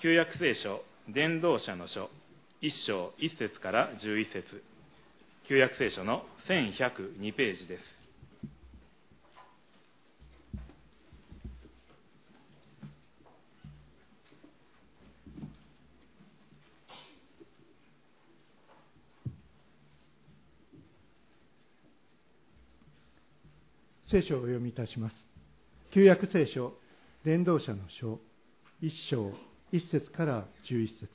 旧約聖書伝道者の書1章1節から11節、旧約聖書の1102ページです。 聖書をお読みいたします。旧約聖書伝道者の書1章1節から11節。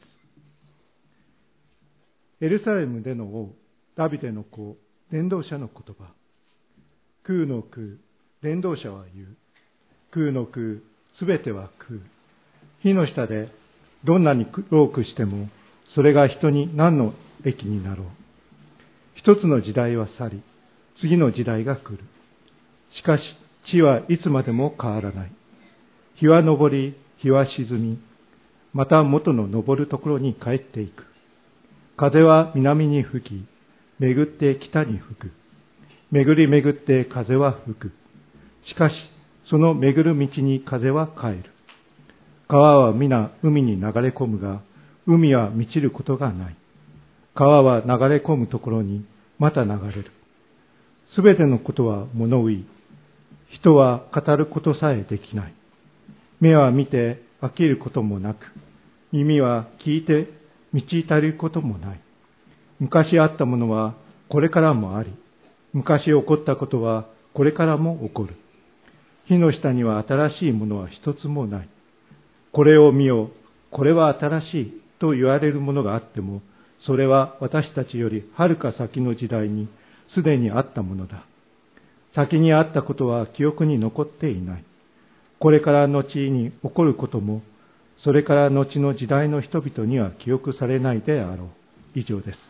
エルサレムでの王ダビデの子伝道者の言葉。空の空、伝道者は言う。空の空、すべては空。火の下でどんなに労苦しても、それが人に何の益になろう。一つの時代は去り、次の時代が来る。しかし地はいつまでも変わらない。日は昇り、日は沈み、また元の昇るところに帰っていく。風は南に吹き、巡って北に吹く。巡り巡って風は吹く。しかしその巡る道に風は帰る。川は皆海に流れ込むが、海は満ちることがない。川は流れ込むところにまた流れる。すべてのことは物憂い。人は語ることさえできない。目は見て飽きることもなく、耳は聞いて満ち足りることもない。昔あったものはこれからもあり、昔起こったことはこれからも起こる。火の下には新しいものは一つもない。これを見よ、これは新しいと言われるものがあっても、それは私たちよりはるか先の時代にすでにあったものだ。先にあったことは記憶に残っていない。これから後に起こることも、それから後の時代の人々には記憶されないであろう。以上です。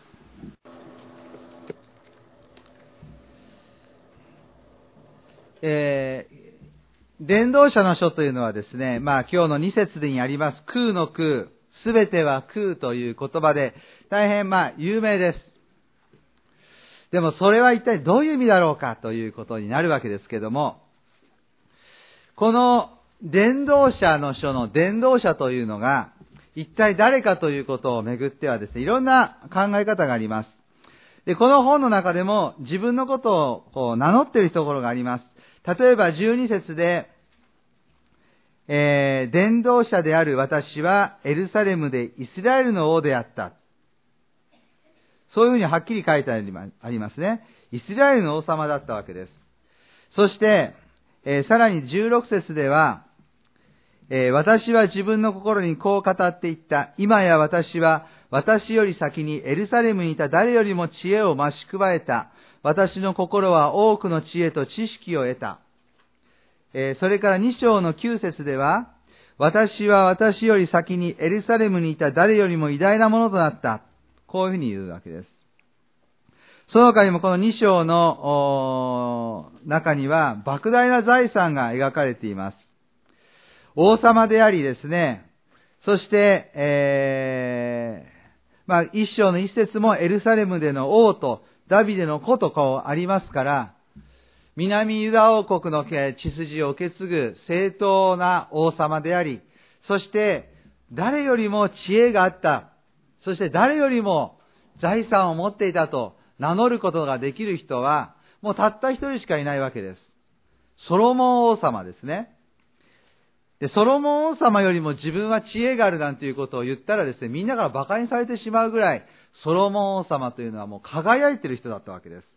伝道者の書というのはですね、今日の2節にあります空の空、すべては空という言葉で大変有名です。でもそれは一体どういう意味だろうかということになるわけですけども、この伝道者の書の伝道者というのが一体誰かということをめぐってはですね、いろんな考え方があります。で、この本の中でも自分のことを名乗っているところがあります。例えば12節で、伝道者である私はエルサレムでイスラエルの王であった。そういうふうにはっきり書いてありますね。イスラエルの王様だったわけです。そして、さらに16節では、私は自分の心にこう語っていった。今や私は私より先にエルサレムにいた誰よりも知恵を増し加えた。私の心は多くの知恵と知識を得た。それから2章の9節では、私は私より先にエルサレムにいた誰よりも偉大なものとなった。こういうふうに言うわけです。その他にもこの2章の中には莫大な財産が描かれています。王様でありですね、そして、1章の1節もエルサレムでの王とダビデの子とこうありますから、南ユダ王国の血筋を受け継ぐ正当な王様であり、そして誰よりも知恵があった、そして誰よりも財産を持っていたと名乗ることができる人は、もうたった一人しかいないわけです。ソロモン王様ですね。で、ソロモン王様よりも自分は知恵があるなんていうことを言ったらですね、みんなから馬鹿にされてしまうぐらい、ソロモン王様というのはもう輝いている人だったわけです。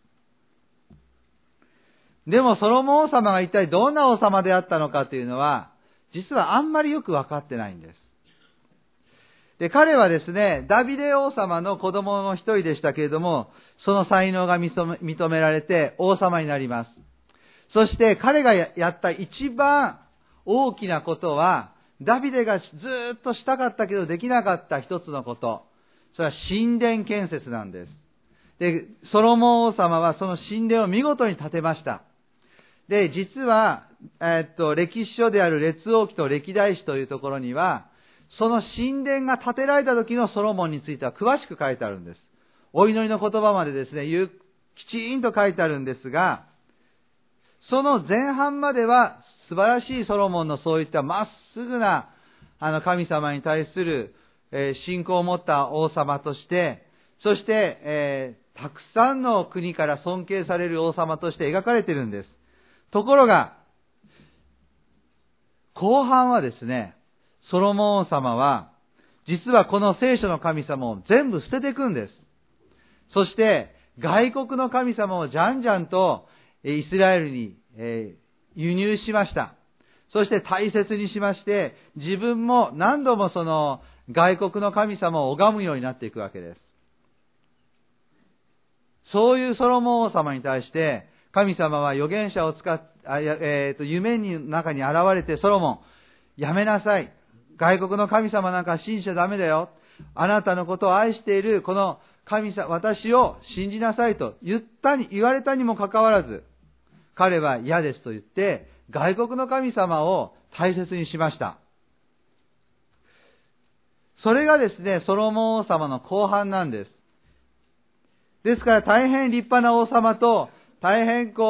でもソロモン王様が一体どんな王様であったのかというのは、実はあんまりよく分かってないんです。で、彼はですね、ダビデ王様の子供の一人でしたけれども、その才能が認められて王様になります。そして彼がやった一番大きなことは、ダビデがずっとしたかったけどできなかった一つのこと。それは神殿建設なんです。で、ソロモン王様はその神殿を見事に建てました。で、実は、歴史書である列王記と歴代史というところには、その神殿が建てられた時のソロモンについては詳しく書いてあるんです。お祈りの言葉までですね、きちんと書いてあるんですが、その前半までは素晴らしいソロモンのそういったまっすぐな神様に対する、信仰を持った王様として、そして、たくさんの国から尊敬される王様として描かれているんです。ところが、後半はですね、ソロモン王様は、実はこの聖書の神様を全部捨てていくんです。そして、外国の神様をじゃんじゃんとイスラエルに輸入しました。そして大切にしまして、自分も何度もその外国の神様を拝むようになっていくわけです。そういうソロモン王様に対して、神様は預言者を使って、夢の中に現れて、ソロモン、やめなさい。外国の神様なんか信じちゃダメだよ。あなたのことを愛しているこの神様、私を信じなさいと言われたにもかかわらず、彼は嫌ですと言って、外国の神様を大切にしました。それがですね、ソロモン王様の後半なんです。ですから大変立派な王様と、大変聖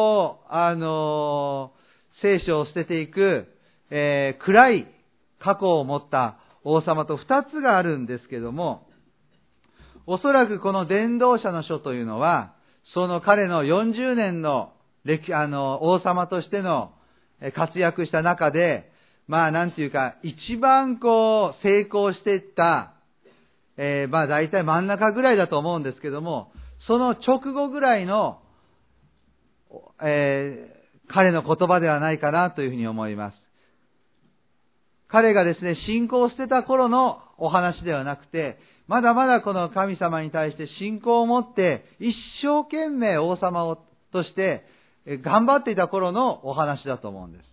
書を捨てていく、暗い過去を持った王様と二つがあるんですけども、おそらくこの伝道者の書というのは、その彼の40年の王様としての活躍した中で、なんていうか、一番成功していった、大体真ん中ぐらいだと思うんですけども、その直後ぐらいの、彼の言葉ではないかなというふうに思います。彼がですね、信仰を捨てた頃のお話ではなくて、まだまだこの神様に対して信仰を持って、一生懸命王様として頑張っていた頃のお話だと思うんです。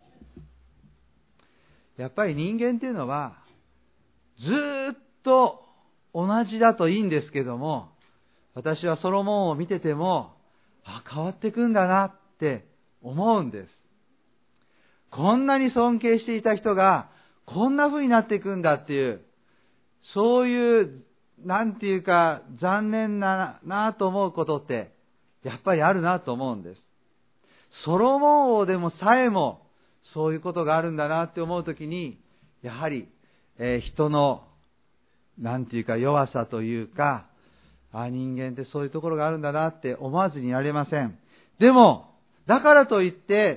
やっぱり人間っていうのは、ずっと同じだといいんですけども、私はソロモンを見てても、変わっていくんだなって思うんです。こんなに尊敬していた人が、こんな風になっていくんだっていう、そういう、なんていうか、残念なと思うことって、やっぱりあるなと思うんです。ソロモン王でもさえも、そういうことがあるんだなって思うときに、やはり、人の、なんていうか弱さというか、人間ってそういうところがあるんだなって思わずにいられません。でも、だからといって、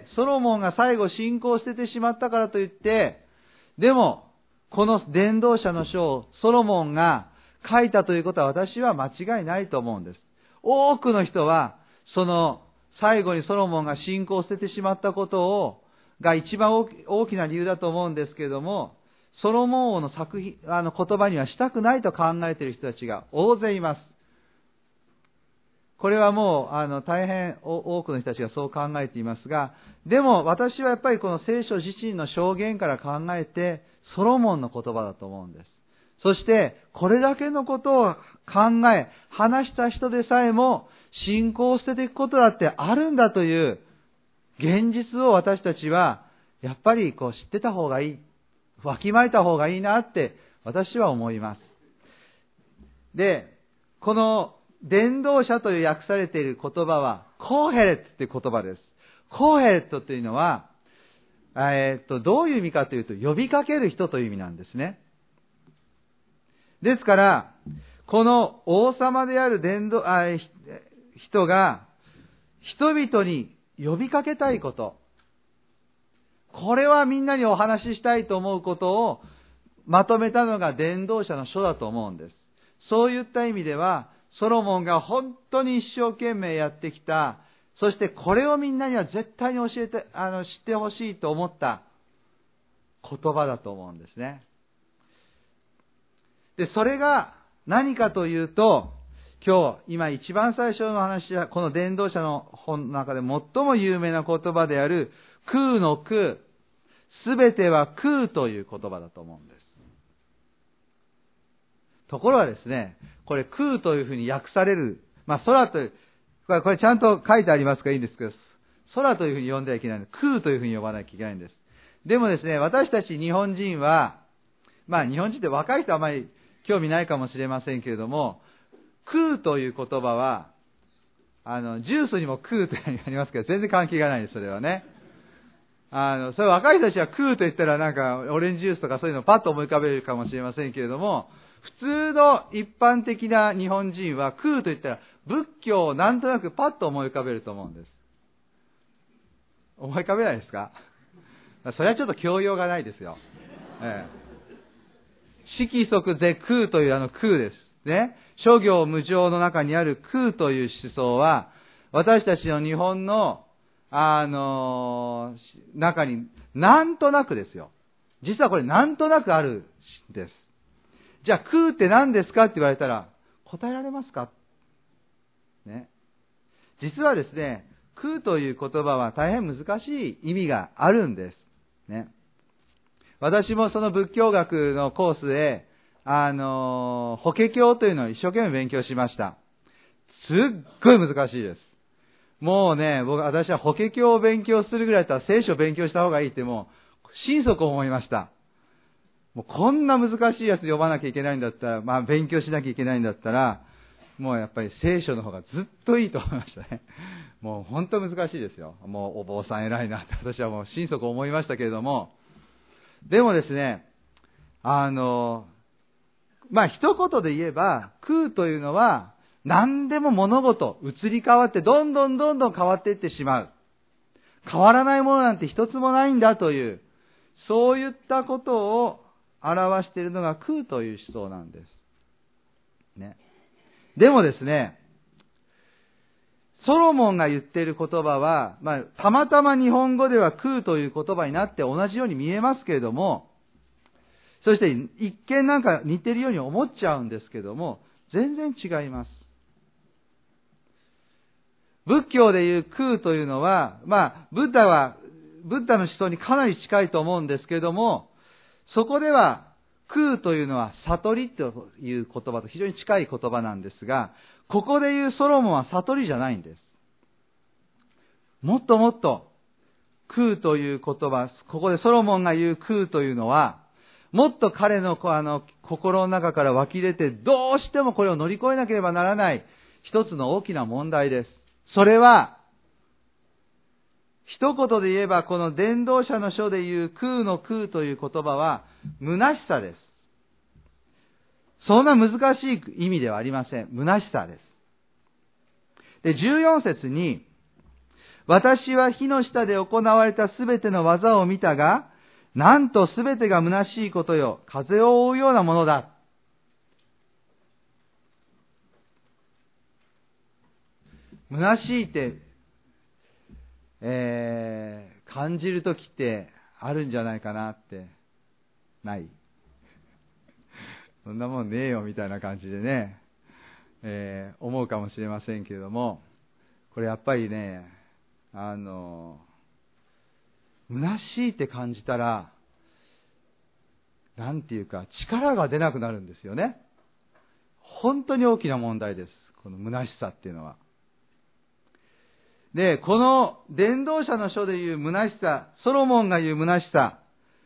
ソロモンが最後信仰を捨ててしまったからといって、でも、この伝道者の書をソロモンが書いたということは私は間違いないと思うんです。多くの人は、その最後にソロモンが信仰を捨ててしまったことが一番大きな理由だと思うんですけれども、ソロモン王の作品、言葉にはしたくないと考えている人たちが大勢います。これはもう、大変多くの人たちがそう考えていますが、でも私はやっぱりこの聖書自身の証言から考えて、ソロモンの言葉だと思うんです。そして、これだけのことを考え、話した人でさえも、信仰を捨てていくことだってあるんだという、現実を私たちは、やっぱり知ってた方がいい、わきまえた方がいいなって、私は思います。で、この、伝道者という訳されている言葉は、コーヘレットという言葉です。コーヘレットというのは、どういう意味かというと、呼びかける人という意味なんですね。ですから、この王様である人が、人々に呼びかけたいこと、これはみんなにお話ししたいと思うことをまとめたのが伝道者の書だと思うんです。そういった意味では、ソロモンが本当に一生懸命やってきた、そしてこれをみんなには絶対に知ってほしいと思った言葉だと思うんですね。で、それが何かというと、今一番最初の話は、この伝道者の本の中で最も有名な言葉である、空の空、すべては空という言葉だと思うんです。ところがですね、これ空というふうに訳される、空という、これちゃんと書いてありますからいいんですけど、空というふうに呼んではいけないので、空というふうに呼ばなきゃいけないんです。でもですね、私たち日本人は、日本人って若い人はあまり興味ないかもしれませんけれども、空という言葉は、ジュースにも空というのがありますけど、全然関係がないです、それはね。 それ若い人たちは空と言ったらなんかオレンジジュースとかそういうのをパッと思い浮かべるかもしれませんけれども、普通の一般的な日本人は空と言ったら仏教をなんとなくパッと思い浮かべると思うんです。思い浮かべないですか？それはちょっと教養がないですよ。色即是空という空です。ね。諸行無常の中にある空という思想は、私たちの日本の、中に、なんとなくですよ。実はこれなんとなくあるんです。じゃあ空って何ですかって言われたら、答えられますか？ね。実はですね、空という言葉は大変難しい意味があるんです。ね。私もその仏教学のコースで、法華経というのを一生懸命勉強しました。すっごい難しいです。もうね、私は法華経を勉強するぐらいだったら聖書を勉強した方がいいってもう、心底思いました。もうこんな難しいやつ読まなきゃいけないんだったら、勉強しなきゃいけないんだったら、もうやっぱり聖書の方がずっといいと思いましたね。もう本当難しいですよ。もうお坊さん偉いなって私はもう心底思いましたけれども、でもですね、一言で言えば、空というのは、何でも物事、移り変わって、どんどん変わっていってしまう。変わらないものなんて一つもないんだという、そういったことを表しているのが空という思想なんです。ね。でもですね、ソロモンが言っている言葉は、たまたま日本語では空という言葉になって同じように見えますけれども、そして一見なんか似てるように思っちゃうんですけども、全然違います。仏教でいう空というのは、ブッダの思想にかなり近いと思うんですけれども、そこでは空というのは悟りという言葉と非常に近い言葉なんですが、ここでいうソロモンは悟りじゃないんです。もっともっと空という言葉、ここでソロモンが言う空というのは、もっと彼の心の中から湧き出て、どうしてもこれを乗り越えなければならない一つの大きな問題です。それは、一言で言えば、この伝道者の書でいう空の空という言葉は、虚しさです。そんな難しい意味ではありません。虚しさです。で、14節に、私は火の下で行われたすべての技を見たが、なんとすべてが虚しいことよ。風を追うようなものだ。虚しいって、感じるときってあるんじゃないかなって、ない？そんなもんねえよみたいな感じでね、思うかもしれませんけれども、これやっぱりね、虚しいって感じたら、なんていうか、力が出なくなるんですよね。本当に大きな問題です。この虚しさっていうのは。で、この伝道者の書でいう虚しさ、ソロモンが言う虚しさ、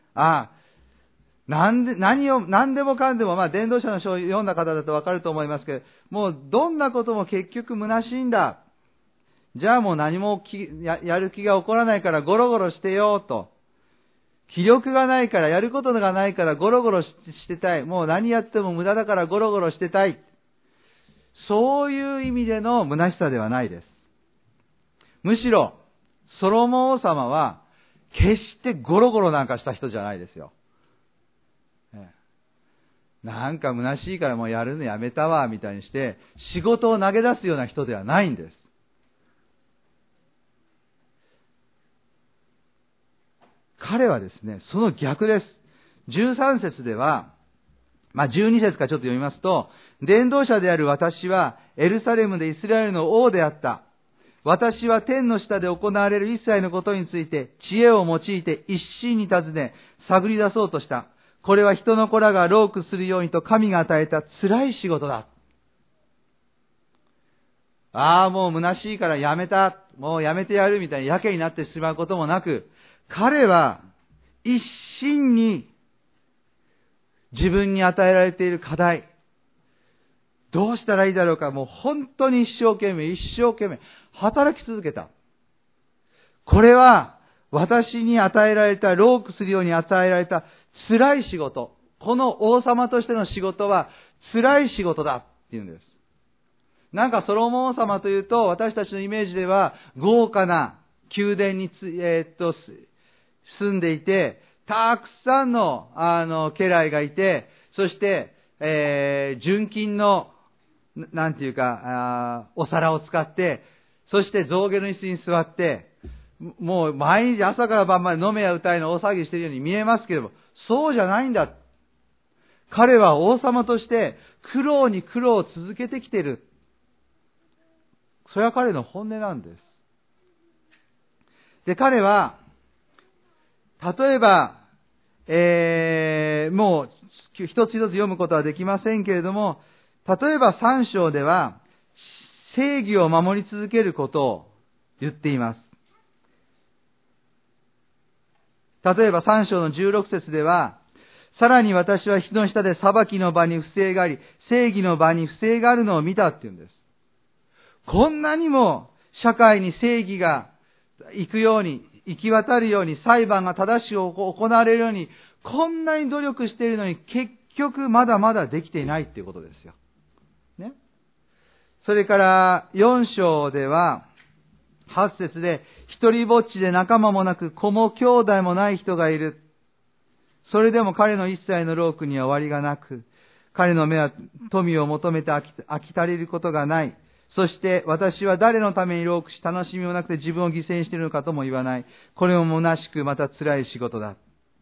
何でもかんでも、伝道者の書を読んだ方だとわかると思いますけど、もうどんなことも結局虚しいんだ。じゃあもう何もやる気が起こらないからゴロゴロしてよと。気力がないから、やることがないからゴロゴロしてたい。もう何やっても無駄だからゴロゴロしてたい。そういう意味での虚しさではないです。むしろ、ソロモン王様は、決してゴロゴロなんかした人じゃないですよ。なんか虚しいからもうやるのやめたわ、みたいにして、仕事を投げ出すような人ではないんです。彼はですね、その逆です。13節では、12節からちょっと読みますと、伝道者である私は、エルサレムでイスラエルの王であった。私は天の下で行われる一切のことについて、知恵を用いて一心に尋ね、探り出そうとした。これは人の子らが労苦するようにと神が与えた辛い仕事だ。もう虚しいからやめた。もうやめてやるみたいなやけになってしまうこともなく、彼は一心に自分に与えられている課題、どうしたらいいだろうか、もう本当に一生懸命働き続けた。これは私に与えられた、労苦するように与えられた辛い仕事。この王様としての仕事は辛い仕事だっていうんです。なんかソロモン王様というと、私たちのイメージでは豪華な宮殿に住んでいて、たくさんの家来がいて、そして、純金のなんていうかお皿を使って、そして象牙の椅子に座って、もう毎日朝から晩まで飲めや歌いの大騒ぎしているように見えますけれども、そうじゃないんだ。彼は王様として苦労に苦労を続けてきている。それは彼の本音なんです。で、彼は、例えば、もう一つ一つ読むことはできませんけれども、例えば3章では、正義を守り続けることを言っています。例えば3章の16節では、さらに私は火の下で裁きの場に不正があり、正義の場に不正があるのを見たっていうんです。こんなにも社会に正義が行くように、行き渡るように、裁判が正しく行われるように、こんなに努力しているのに結局まだまだできていないっていうことですよ。ね。それから4章では、8節で、一人ぼっちで仲間もなく、子も兄弟もない人がいる。それでも彼の一切の労苦には終わりがなく、彼の目は富を求めて飽き足りることがない。そして私は誰のために労苦し楽しみもなくて自分を犠牲にしているのかとも言わない。これも虚しくまた辛い仕事だ。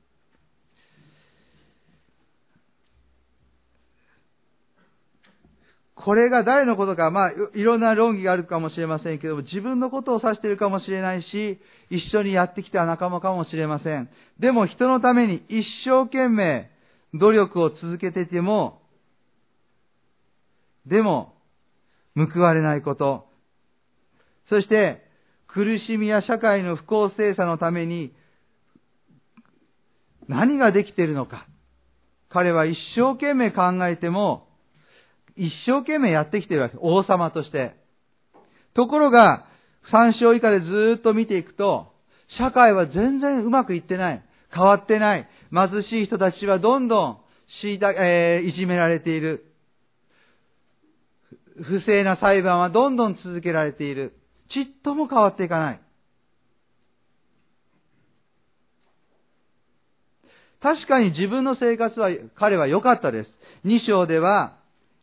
これが誰のことか、いろんな論議があるかもしれませんけども、自分のことを指しているかもしれないし、一緒にやってきた仲間かもしれません。でも人のために一生懸命努力を続けていても、でも報われないこと。そして苦しみや社会の不公正さのために何ができているのか。彼は一生懸命考えても、一生懸命やってきているわけ。王様として。ところが、3章以下でずっと見ていくと、社会は全然うまくいってない。変わってない。貧しい人たちはどんどんいじめられている。不正な裁判はどんどん続けられている。ちっとも変わっていかない。確かに自分の生活は彼は良かったです。2章では、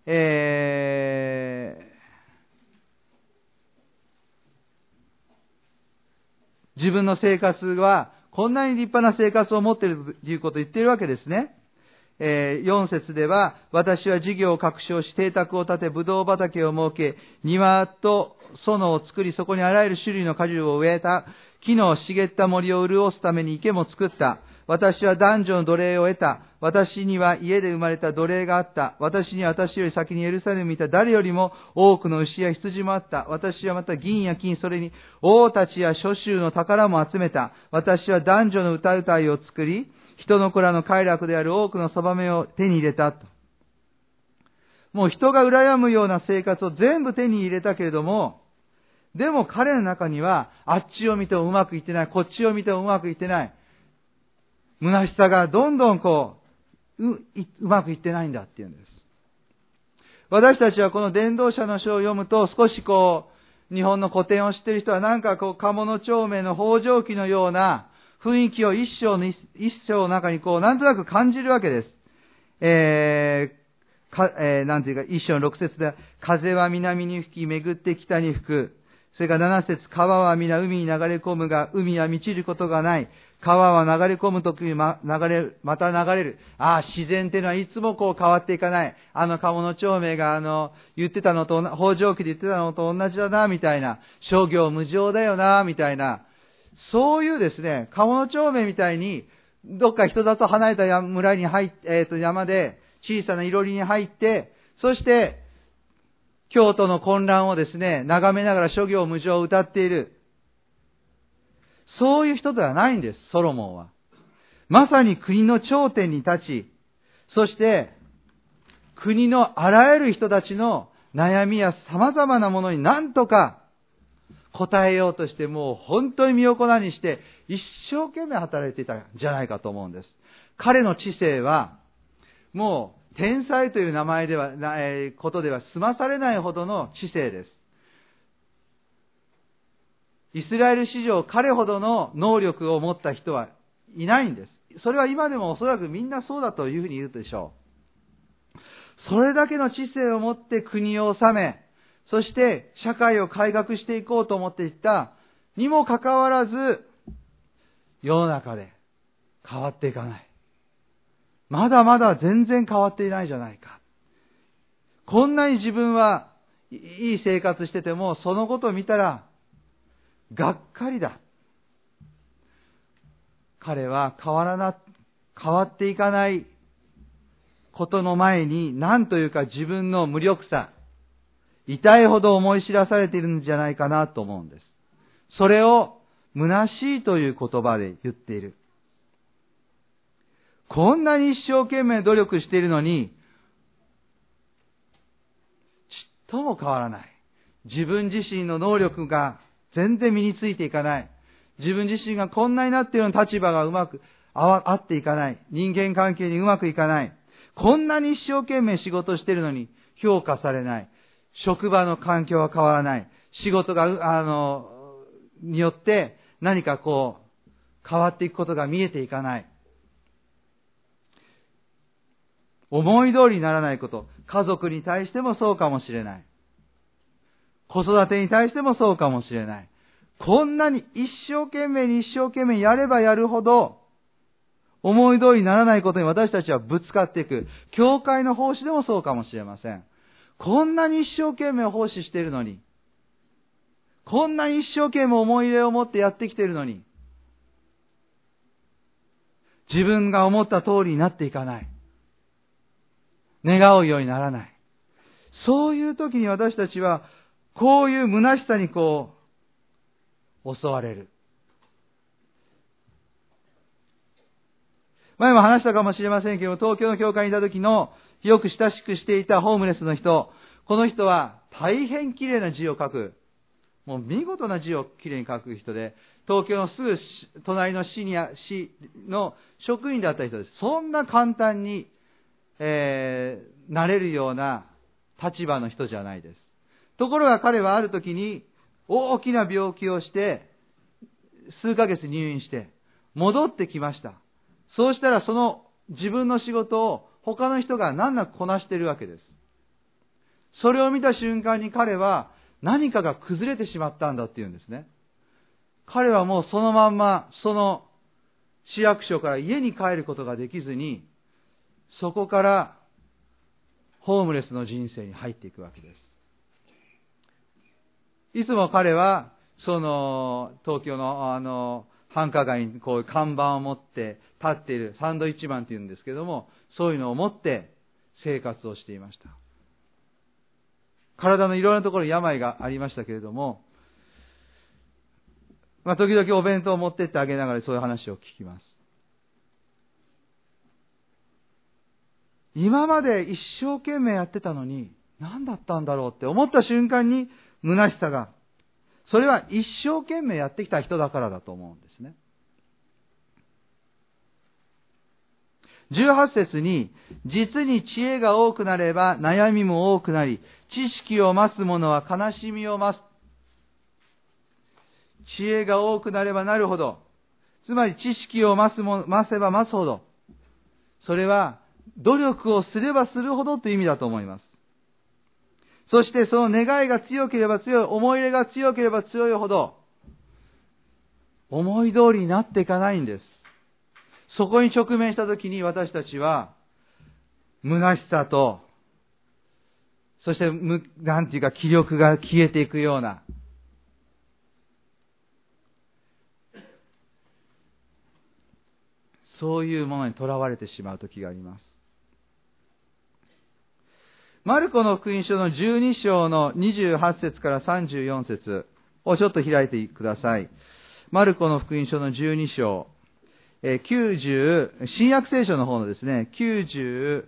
自分の生活はこんなに立派な生活を持っているということを言っているわけですね。4節では、私は事業を拡張し、邸宅を建て、ブドウ畑を設け、庭と園を作り、そこにあらゆる種類の果樹を植えた。木の茂った森を潤すために池も作った。私は男女の奴隷を得た。私には家で生まれた奴隷があった。私には私より先にエルサレムにいた誰よりも多くの牛や羊もあった。私はまた銀や金、それに王たちや諸州の宝も集めた。私は男女の歌うたいを作り、人の子らの快楽である多くのそばめを手に入れたと。もう人が羨むような生活を全部手に入れたけれども、でも彼の中には、あっちを見てもうまくいってない、こっちを見てもうまくいってない。虚しさがどんどんうまくいってないんだっていうんです。私たちはこの伝道者の書を読むと、少し日本の古典を知っている人は鴨の長明の北条記のような雰囲気を一章の中になんとなく感じるわけです。なんていうか、一章の6節で、風は南に吹き、巡って北に吹く。それから7節、川は皆海に流れ込むが、海は満ちることがない。川は流れ込むときにまた流れる。自然っていうのはいつも変わっていかない。鴨の長明が言ってたのと、北条記で言ってたのと同じだな、みたいな。諸行無常だよな、みたいな。そういうですね、鴨の長明みたいに、どっか人里離れた村に入って、山で小さないろりに入って、そして、京都の混乱をですね、眺めながら諸行無常を歌っている。そういう人ではないんです、ソロモンは。まさに国の頂点に立ち、そして、国のあらゆる人たちの悩みや様々なものに何とか答えようとしてもう本当に身を粉にして一生懸命働いていたんじゃないかと思うんです。彼の知性はもう天才という名前では、ことでは済まされないほどの知性です。イスラエル史上彼ほどの能力を持った人はいないんです。それは今でもおそらくみんなそうだというふうに言うでしょう。それだけの知性を持って国を治め、そして社会を改革していこうと思っていったにもかかわらず、世の中で変わっていかない。まだまだ全然変わっていないじゃないか。こんなに自分はいい生活してても、そのことを見たら、がっかりだ。彼は変わっていかないことの前に、何というか自分の無力さ、痛いほど思い知らされているんじゃないかなと思うんです。それを虚しいという言葉で言っている。こんなに一生懸命努力しているのに、ちっとも変わらない。自分自身の能力が全然身についていかない。自分自身がこんなになっているような立場がうまく合っていかない。人間関係にうまくいかない。こんなに一生懸命仕事しているのに評価されない。職場の環境は変わらない。仕事が、によって何か変わっていくことが見えていかない。思い通りにならないこと。家族に対してもそうかもしれない。子育てに対してもそうかもしれない。こんなに一生懸命やればやるほど、思い通りにならないことに私たちはぶつかっていく。教会の奉仕でもそうかもしれません。こんなに一生懸命奉仕しているのに、こんなに一生懸命思い入れを持ってやってきているのに、自分が思った通りになっていかない。願うようにならない。そういう時に私たちは、こういう虚しさに襲われる。前も話したかもしれませんけども、東京の教会にいた時のよく親しくしていたホームレスの人、この人は大変綺麗な字を書く、もう見事な字を綺麗に書く人で、東京のすぐ隣の市の職員だった人です。そんな簡単に、なれるような立場の人じゃないです。ところが彼はある時に大きな病気をして、数ヶ月入院して戻ってきました。そうしたらその自分の仕事を他の人が難なくこなしているわけです。それを見た瞬間に彼は何かが崩れてしまったんだっていうんですね。彼はもうそのまんまその市役所から家に帰ることができずに、そこからホームレスの人生に入っていくわけです。いつも彼はその東京の繁華街にこういう看板を持って立っているサンドイッチマンっていうんですけども、そういうのを持って生活をしていました。体のいろんなところに病がありましたけれども、時々お弁当を持ってってあげながらそういう話を聞きます。今まで一生懸命やってたのに何だったんだろうって思った瞬間に虚しさが、それは一生懸命やってきた人だからだと思うんですね。18節に、実に知恵が多くなれば悩みも多くなり、知識を増す者は悲しみを増す。知恵が多くなればなるほど、つまり知識を増せば増すほど、それは努力をすればするほどという意味だと思います。そしてその願いが強ければ強い、思い入れが強ければ強いほど、思い通りになっていかないんです。そこに直面したときに私たちは、虚しさと、そしてなんていうか気力が消えていくような、そういうものにとらわれてしまうときがあります。マルコの福音書の12章の28節から34節をちょっと開いてください。マルコの福音書の12章、新約聖書の方のですね、す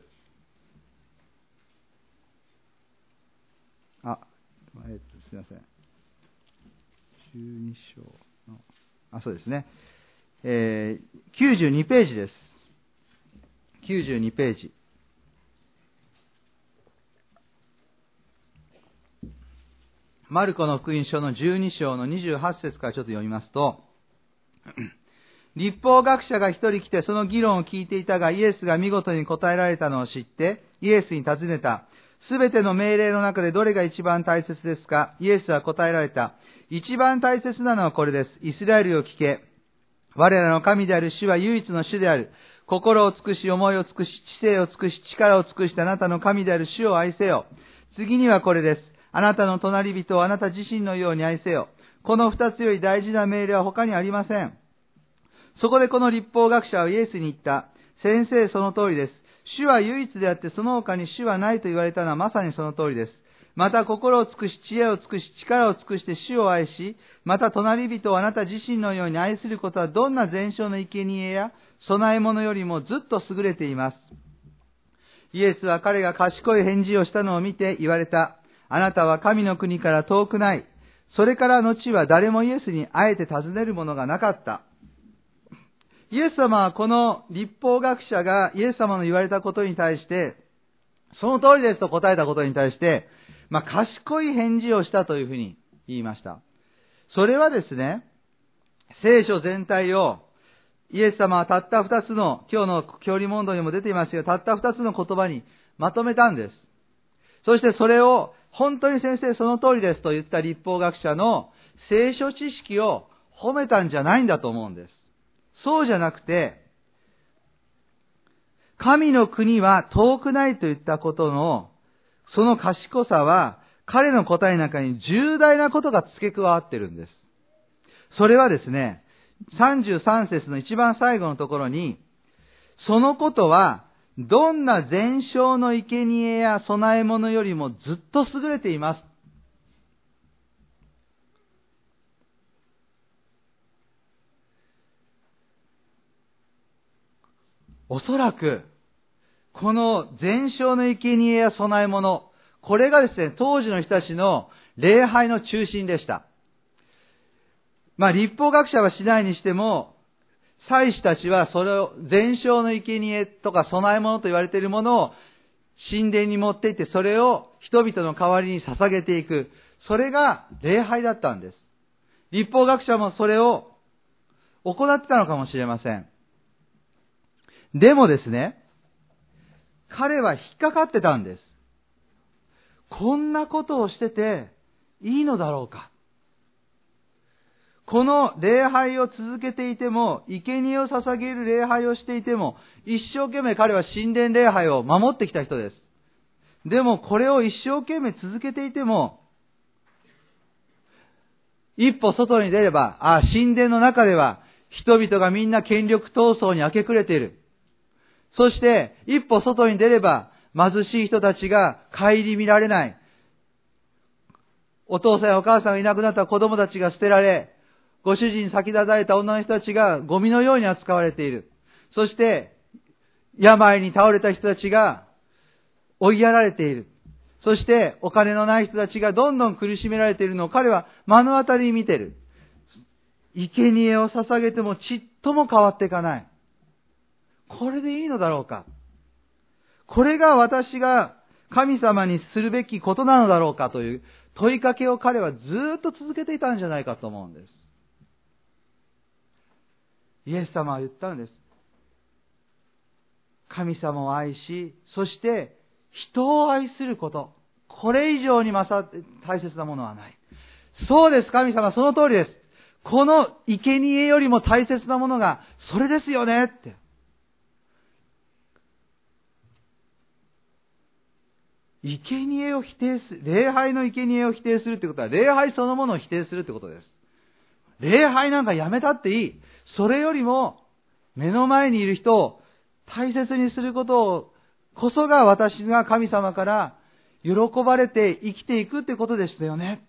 みません。 12章の、そうですね。92ページです。92ページ。マルコの福音書の12章の28節からちょっと読みますと、律法学者が一人来てその議論を聞いていたが、イエスが見事に答えられたのを知って、イエスに尋ねた。すべての命令の中でどれが一番大切ですか？イエスは答えられた。一番大切なのはこれです。イスラエルを聞け。我らの神である主は唯一の主である。心を尽くし、思いを尽くし、知性を尽くし、力を尽くしてあなたの神である主を愛せよ。次にはこれです。あなたの隣人をあなた自身のように愛せよ。この二つより大事な命令は他にありません。そこでこの律法学者はイエスに言った。先生、その通りです。主は唯一であってその他に主はないと言われたのはまさにその通りです。また心を尽くし、知恵を尽くし、力を尽くして主を愛し、また隣人をあなた自身のように愛することはどんな全焼の生贄や供え物よりもずっと優れています。イエスは彼が賢い返事をしたのを見て言われた。あなたは神の国から遠くない。それから後は誰もイエスにあえて尋ねるものがなかった。イエス様はこの律法学者がイエス様の言われたことに対して、その通りですと答えたことに対して、賢い返事をしたというふうに言いました。それはですね、聖書全体をイエス様はたった二つの、今日の教理問答にも出ていますが、たった二つの言葉にまとめたんです。そしてそれを本当に先生その通りですと言った律法学者の聖書知識を褒めたんじゃないんだと思うんです。そうじゃなくて、神の国は遠くないと言ったことの、その賢さは、彼の答えの中に重大なことが付け加わっているんです。それはですね、33節の一番最後のところに、そのことは、どんな全焼の生贄や供え物よりもずっと優れています。おそらく、この全焼の生贄や供え物、これがですね、当時の人たちの礼拝の中心でした。律法学者はしないにしても、祭司たちはそれを全焼の生贄とか供え物と言われているものを神殿に持っていって、それを人々の代わりに捧げていく。それが礼拝だったんです。律法学者もそれを行ってたのかもしれません。でもですね、彼は引っかかってたんです。こんなことをしてていいのだろうか。この礼拝を続けていても、生贄を捧げる礼拝をしていても、一生懸命彼は神殿礼拝を守ってきた人です。でもこれを一生懸命続けていても、一歩外に出れば、神殿の中では人々がみんな権力闘争に明け暮れている。そして一歩外に出れば貧しい人たちが顧みられない。お父さんやお母さんがいなくなった子供たちが捨てられ、ご主人に先立たれた女の人たちがゴミのように扱われている。そして病に倒れた人たちが追いやられている。そしてお金のない人たちがどんどん苦しめられているのを彼は目の当たりに見ている。生贄を捧げてもちっとも変わっていかない。これでいいのだろうか。これが私が神様にするべきことなのだろうかという問いかけを彼はずっと続けていたんじゃないかと思うんです。イエス様は言ったんです。神様を愛し、そして人を愛すること。これ以上に大切なものはない。そうです、神様、その通りです。この生贄よりも大切なものがそれですよねって。生贄を否定する、礼拝の生贄を否定するってことは、礼拝そのものを否定するってことです。礼拝なんかやめたっていい。それよりも、目の前にいる人を大切にすることこそが私が神様から喜ばれて生きていくってことでしたよね。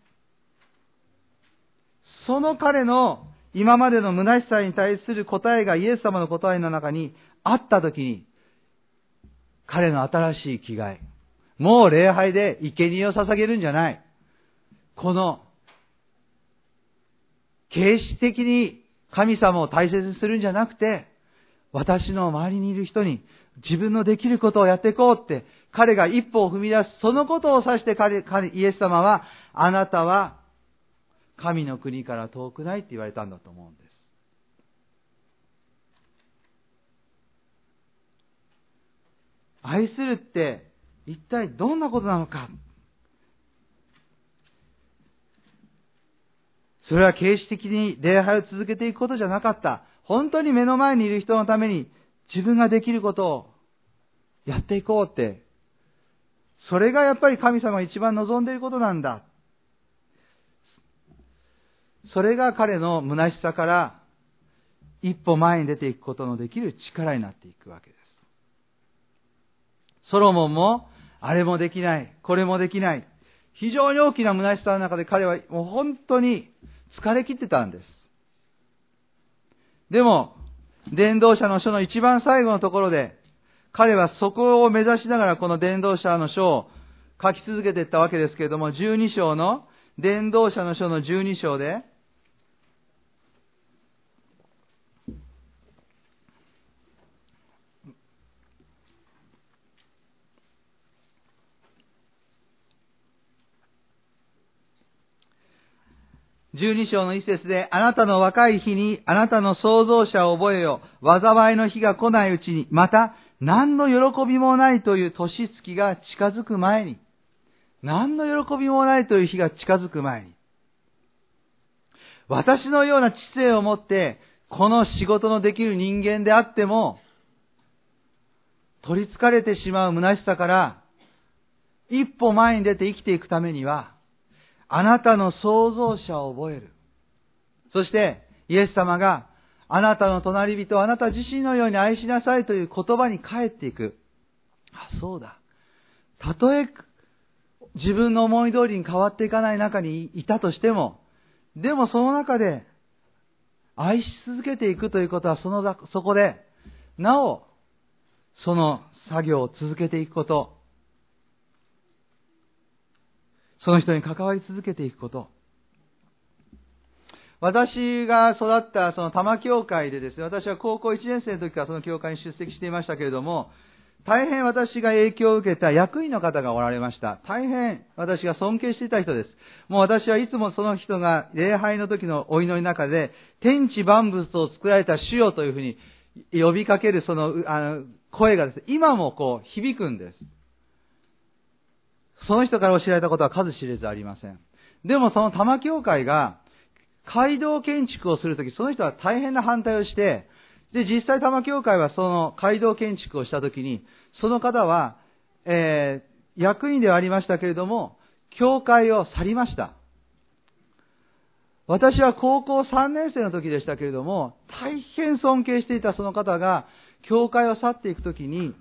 その彼の今までの虚しさに対する答えがイエス様の答えの中にあったときに、彼の新しい生きがい。もう礼拝で生贄を捧げるんじゃない。この形式的に神様を大切にするんじゃなくて、私の周りにいる人に自分のできることをやっていこうって、彼が一歩を踏み出す、そのことを指してイエス様は、あなたは神の国から遠くないって言われたんだと思うんです。愛するって一体どんなことなのか。それは形式的に礼拝を続けていくことじゃなかった。本当に目の前にいる人のために自分ができることをやっていこうって。それがやっぱり神様が一番望んでいることなんだ。それが彼の虚しさから一歩前に出ていくことのできる力になっていくわけです。ソロモンもあれもできない、これもできない。非常に大きな虚しさの中で彼はもう本当に疲れ切ってたんです。でも、伝道者の書の一番最後のところで、彼はそこを目指しながらこの伝道者の書を書き続けていったわけですけれども、12章の、伝道者の書の12章で、12章の一節で、あなたの若い日にあなたの創造者を覚えよ。災いの日が来ないうちに、また何の喜びもないという年月が近づく前に、何の喜びもないという日が近づく前に、私のような知性を持って、この仕事のできる人間であっても、取り憑かれてしまう虚しさから、一歩前に出て生きていくためには、あなたの創造者を覚える。そして、イエス様が、あなたの隣人をあなた自身のように愛しなさいという言葉に帰っていく。あ、そうだ。たとえ自分の思い通りに変わっていかない中にいたとしても、でもその中で愛し続けていくということはそこで、なお、その作業を続けていくこと、その人に関わり続けていくこと。私が育ったその多摩教会でですね、私は高校1年生の時からその教会に出席していましたけれども、大変私が影響を受けた役員の方がおられました。大変私が尊敬していた人です。もう私はいつもその人が礼拝の時のお祈りの中で、天地万物を作られた主よというふうに呼びかけるその声がですね、今もこう響くんです。その人から教えられたことは数知れずありません。でもその多摩教会が街道建築をするとき、その人は大変な反対をして、で、実際多摩教会はその街道建築をしたときに、その方は、役員ではありましたけれども、教会を去りました。私は高校3年生の時でしたけれども、大変尊敬していたその方が、教会を去っていくときに、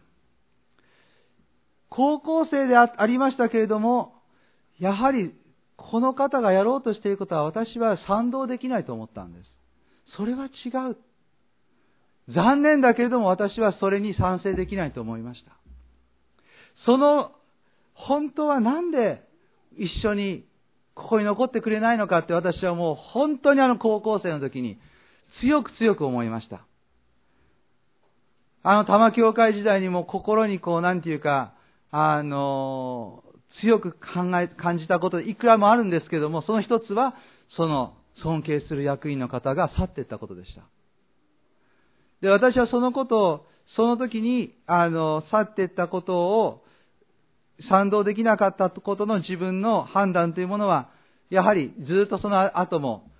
高校生でありましたけれども、やはりこの方がやろうとしていることは私は賛同できないと思ったんです。それは違う。残念だけれども私はそれに賛成できないと思いました。本当はなんで一緒にここに残ってくれないのかって私はもう本当に高校生の時に強く思いました。多摩教会時代にも心になんていうか、強く感じたこといくらもあるんですけれども、その一つは、その尊敬する役員の方が去っていったことでした。で、私はそのことを、その時に、去っていったことを、賛同できなかったことの自分の判断というものは、やはりずっとその後も、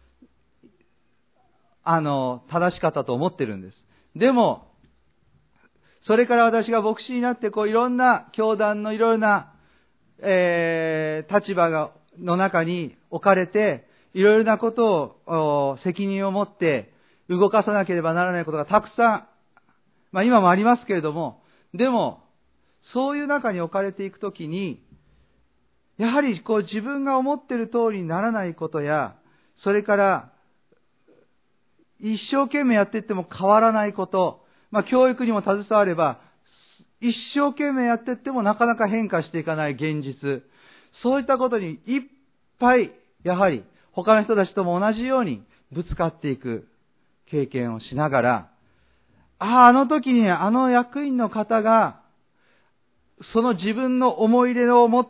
正しかったと思ってるんです。でも、それから私が牧師になって、いろんな教団のいろいろな、立場の中に置かれて、いろいろなことを責任を持って動かさなければならないことがたくさん、今もありますけれども、でも、そういう中に置かれていくときに、やはり自分が思っている通りにならないことや、それから一生懸命やっていっても変わらないこと、教育にも携われば、一生懸命やっていってもなかなか変化していかない現実、そういったことにいっぱい、やはり他の人たちとも同じようにぶつかっていく経験をしながら、あの時にあの役員の方が、その自分の思い入れを持った、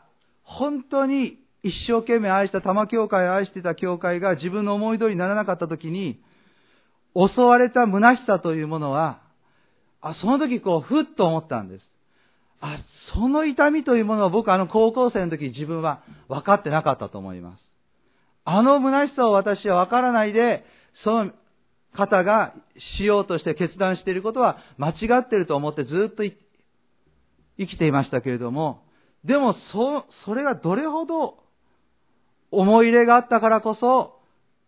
本当に一生懸命愛した多摩教会を愛していた教会が自分の思い通りにならなかった時に、襲われた虚しさというものは、その時ふっと思ったんです。その痛みというものを僕高校生の時自分は分かってなかったと思います。虚しさを私は分からないで、その方がしようとして決断していることは間違っていると思ってずっと生きていましたけれども、でもそれがどれほど思い入れがあったからこそ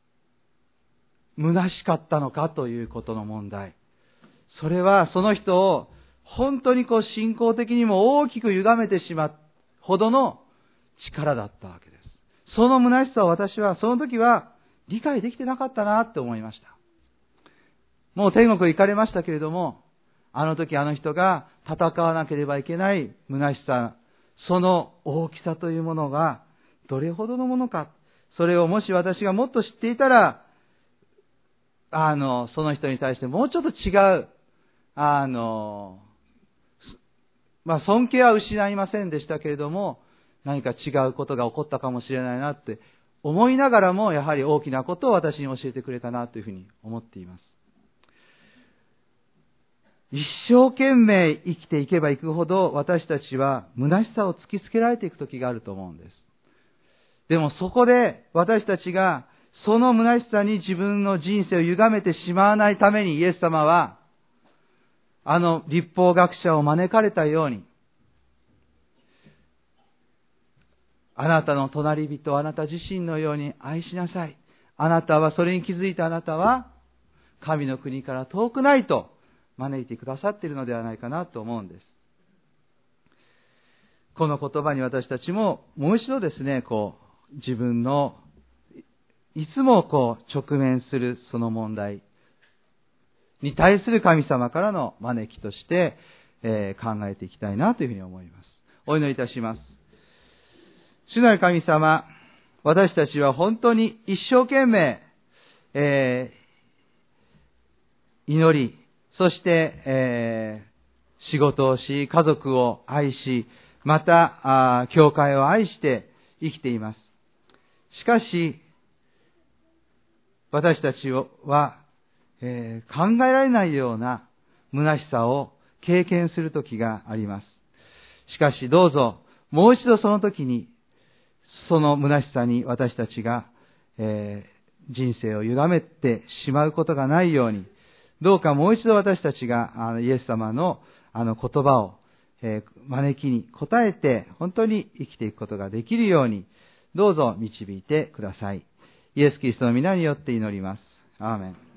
虚しかったのかということの問題。それはその人を本当に信仰的にも大きく歪めてしまうほどの力だったわけです。その虚しさを私はその時は理解できてなかったなって思いました。もう天国行かれましたけれども、あの時あの人が戦わなければいけない虚しさ、その大きさというものがどれほどのものか、それをもし私がもっと知っていたら、その人に対してもうちょっと違う、尊敬は失いませんでしたけれども、何か違うことが起こったかもしれないなって思いながらも、やはり大きなことを私に教えてくれたなというふうに思っています。一生懸命生きていけばいくほど、私たちは虚しさを突きつけられていく時があると思うんです。でもそこで私たちがその虚しさに自分の人生を歪めてしまわないために、イエス様は律法学者を招かれたように、あなたの隣人をあなた自身のように愛しなさい。あなたは、それに気づいたあなたは神の国から遠くないと招いてくださっているのではないかなと思うんです。この言葉に私たちももう一度ですね、自分のいつも直面するその問題に対する神様からの招きとして、考えていきたいなというふうに思います。お祈りいたします。主なる神様、私たちは本当に一生懸命、祈り、そして、仕事をし、家族を愛し、また教会を愛して生きています。しかし、私たちは、考えられないような虚しさを経験する時があります。しかしどうぞ、もう一度その時に、その虚しさに私たちが、人生を歪めてしまうことがないように、どうかもう一度私たちがイエス様の言葉を、招きに応えて本当に生きていくことができるように、どうぞ導いてください。イエス・キリストの皆によって祈ります。アーメン。